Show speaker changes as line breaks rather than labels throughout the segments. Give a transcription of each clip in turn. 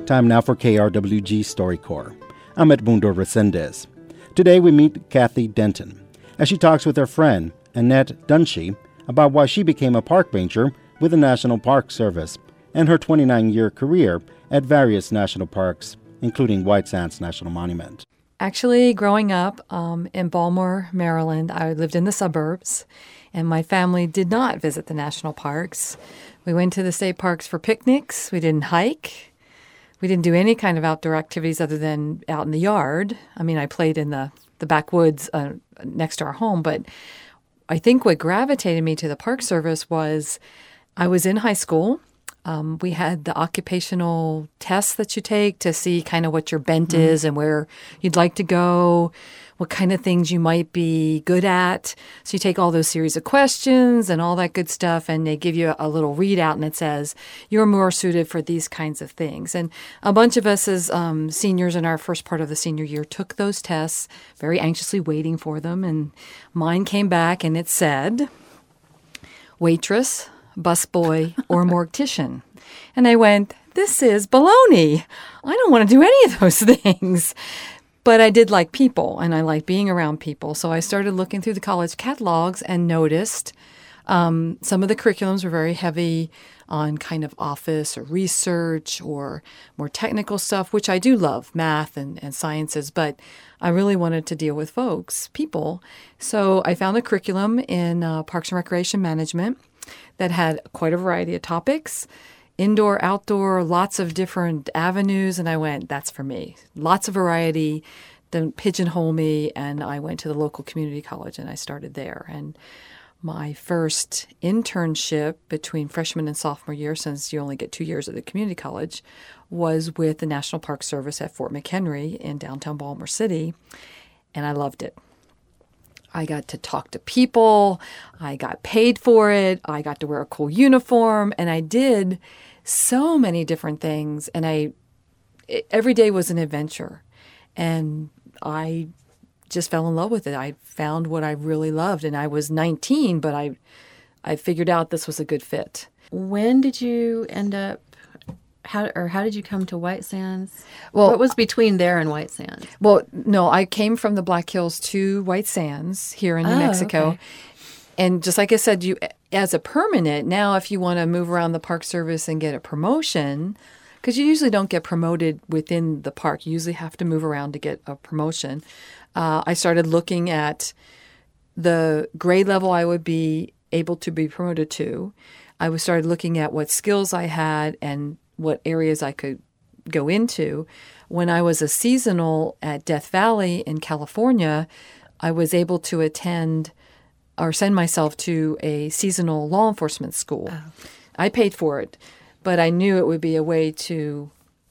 Time now for KRWG StoryCorps. I'm Edmundo Resendez. Today we meet Kathy Denton as she talks with her friend, Annette Dunshee, about why she became a park ranger with the National Park Service and her 29-year career at various national parks, including White Sands National Monument.
Actually, growing up in Baltimore, Maryland, I lived in the suburbs, and my family did not visit the national parks. We went to the state parks for picnics. We didn't hike. We didn't do any kind of outdoor activities other than out in the yard. I mean, I played in the backwoods next to our home, but I think what gravitated me to the Park Service was I was in high school. We had the occupational tests that you take to see kind of what your bent is and where you'd like to go, what kind of things you might be good at. So you take all those series of questions and all that good stuff, and they give you a little readout, and it says, you're more suited for these kinds of things. And a bunch of us as seniors in our first part of the senior year took those tests, very anxiously waiting for them, and mine came back, and it said, waitress, busboy, or mortician. And I went, this is baloney. I don't want to do any of those things. But I did like people, and I like being around people. So I started looking through the college catalogs and noticed some of the curriculums were very heavy on kind of office or research or more technical stuff, which I do love, math and sciences, but I really wanted to deal with folks, people. So I found a curriculum in Parks and Recreation Management that had quite a variety of topics, indoor, outdoor, lots of different avenues. And I went, that's for me. Lots of variety, didn't pigeonhole me. And I went to the local community college and I started there. And my first internship between freshman and sophomore year, since you only get 2 years at the community college, was with the National Park Service at Fort McHenry in downtown Baltimore City. And I loved it. I got to talk to people, I got paid for it, I got to wear a cool uniform, and I did so many different things, and every day was an adventure, and I just fell in love with it. I found what I really loved, and I was 19, but I figured out this was a good fit.
When did you end up how did you come to White Sands?
Well,
what was between there and White Sands?
Well, no, I came from the Black Hills to White Sands here in New Mexico.
Okay.
And just like I said, you as a permanent, now if you want to move around the Park Service and get a promotion, because you usually don't get promoted within the park. You usually have to move around to get a promotion. I started looking at the grade level I would be able to be promoted to. I started looking at what skills I had and what areas I could go into. When I was a seasonal at Death Valley in California, I was able to attend or send myself to a seasonal law enforcement school. Oh. I paid for it, but I knew it would be a way to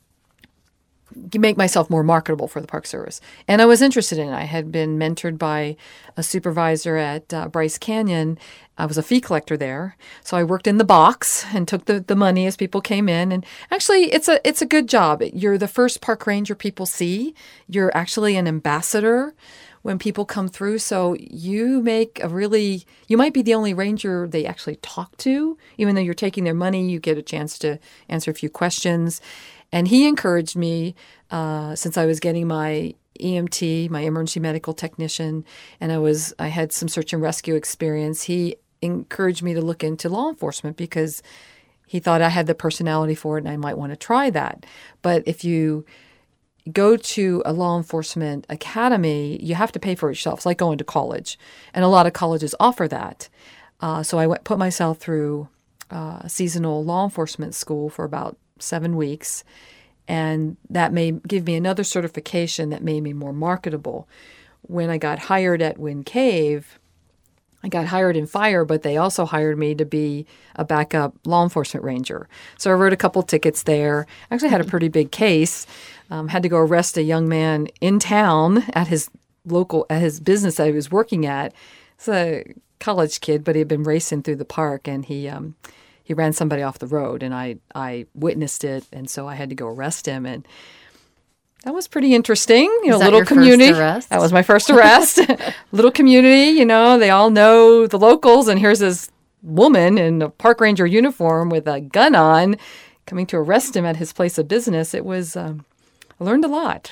make myself more marketable for the Park Service. And I was interested in it. I had been mentored by a supervisor at Bryce Canyon. I was a fee collector there. So I worked in the box and took the money as people came in. And actually, it's a good job. You're the first park ranger people see. You're actually an ambassador when people come through. So you might be the only ranger they actually talk to. Even though you're taking their money, you get a chance to answer a few questions. And he encouraged me, since I was getting my EMT, my emergency medical technician, and I had some search and rescue experience. He encouraged me to look into law enforcement because he thought I had the personality for it and I might want to try that. But if you go to a law enforcement academy, you have to pay for it yourself. It's like going to college. And a lot of colleges offer that. So I put myself through seasonal law enforcement school for about 7 weeks, and that may give me another certification that made me more marketable. When I got hired at Wind Cave, I got hired in fire, but they also hired me to be a backup law enforcement ranger. So I wrote a couple tickets there. Actually had a pretty big case. Had to go arrest a young man in town at his business that he was working at. It's a college kid, but he had been racing through the park, and he ran somebody off the road, and I witnessed it, and so I had to go arrest him, and that was pretty interesting.
Was that
little
your
community.
First arrest?
That was my first arrest. Little community, they all know the locals, and here's this woman in a park ranger uniform with a gun on coming to arrest him at his place of business, it was, I learned a lot.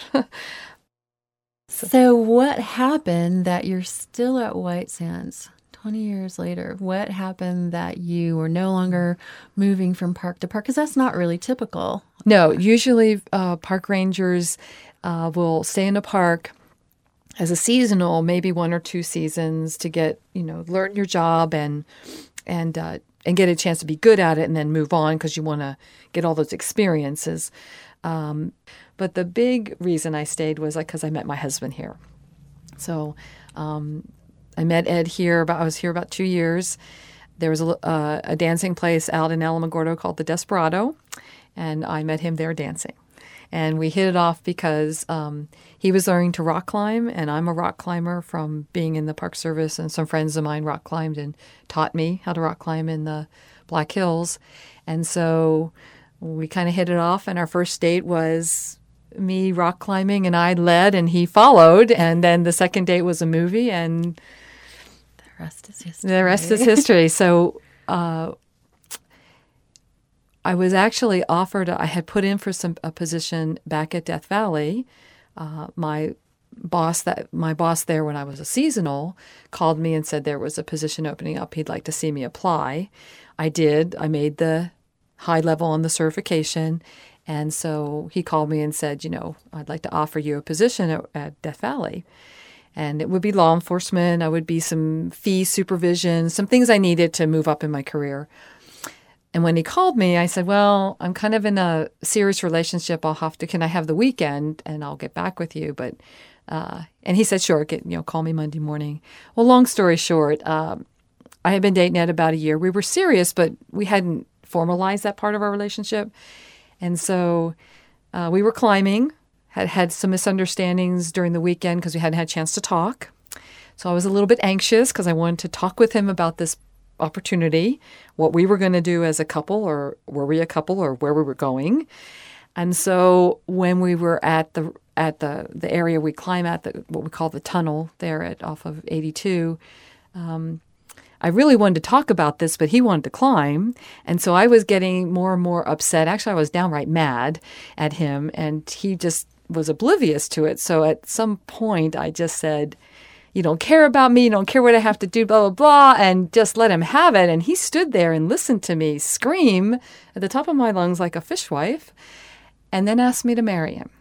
So what happened that you're still at White Sands 20 years later? What happened that you were no longer moving from park to park? Because that's not really typical.
No, usually park rangers will stay in a park as a seasonal, maybe 1 or 2 seasons to get, learn your job and get a chance to be good at it and then move on because you want to get all those experiences. But the big reason I stayed was because I met my husband here. So I met Ed here. I was here about 2 years. There was a dancing place out in Alamogordo called the Desperado, and I met him there dancing. And we hit it off because he was learning to rock climb, and I'm a rock climber from being in the Park Service, and some friends of mine rock climbed and taught me how to rock climb in the Black Hills. And so we kind of hit it off, and our first date was me rock climbing, and I led and he followed. And then the second date was a movie, and
the rest is history.
The rest is history. So I was actually offered, I had put in for a position back at Death Valley. My boss there when I was a seasonal called me and said there was a position opening up. He'd like to see me apply. I did. I made the high level on the certification. And so he called me and said, I'd like to offer you a position at Death Valley. And it would be law enforcement. I would be some fee supervision, some things I needed to move up in my career. And when he called me, I said, well, I'm kind of in a serious relationship. Can I have the weekend and I'll get back with you? But, and he said, sure, call me Monday morning. Well, long story short, I had been dating Ed about a year. We were serious, but we hadn't formalized that part of our relationship. And so we were climbing, had some misunderstandings during the weekend because we hadn't had a chance to talk. So I was a little bit anxious because I wanted to talk with him about this opportunity, what we were going to do as a couple, or were we a couple, or where we were going. And so when we were at the area we climb at, what we call the tunnel there off of 82, I really wanted to talk about this, but he wanted to climb. And so I was getting more and more upset. Actually, I was downright mad at him, and he just was oblivious to it. So at some point, I just said, you don't care about me, you don't care what I have to do, blah, blah, blah, and just let him have it. And he stood there and listened to me scream at the top of my lungs like a fishwife, and then asked me to marry him.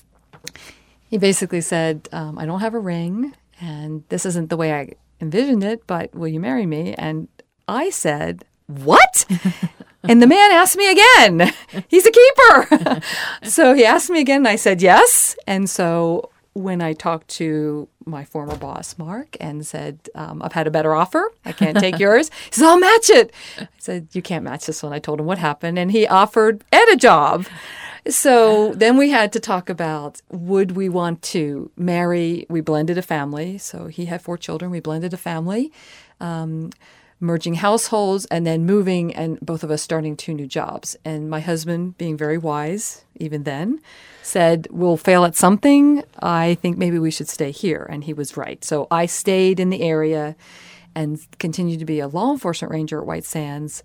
He basically said, I don't have a ring, and this isn't the way I envisioned it, but will you marry me? And I said, what? And the man asked me again. He's a keeper. So he asked me again, and I said yes. And so when I talked to my former boss, Mark, and said, I've had a better offer. I can't take yours. He said, I'll match it. I said, you can't match this one. I told him what happened. And he offered Ed a job. So then we had to talk about, would we want to marry? We blended a family. So he had 4 children. We blended a family, merging households and then moving, and both of us starting 2 new jobs. And my husband, being very wise even then, said, we'll fail at something. I think maybe we should stay here. And he was right. So I stayed in the area and continued to be a law enforcement ranger at White Sands.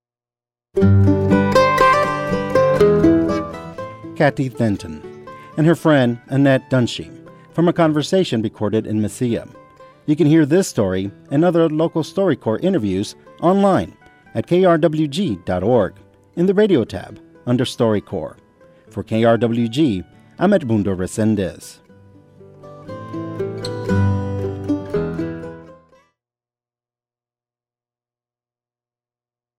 Kathy Denton and her friend Annette Dunshee from a conversation recorded in Mesilla. You can hear this story and other local StoryCorps interviews online at krwg.org in the radio tab under StoryCorps. For KRWG, I'm Edmundo Resendez.